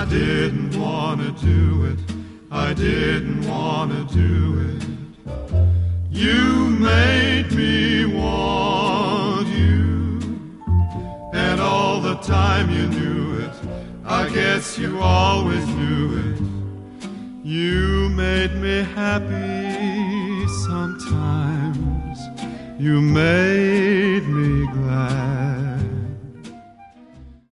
didn't want to do it. I didn't want to do it. You made me want you, and all the time you knew it. I guess you always knew it. You made me happy sometimes. You made me glad.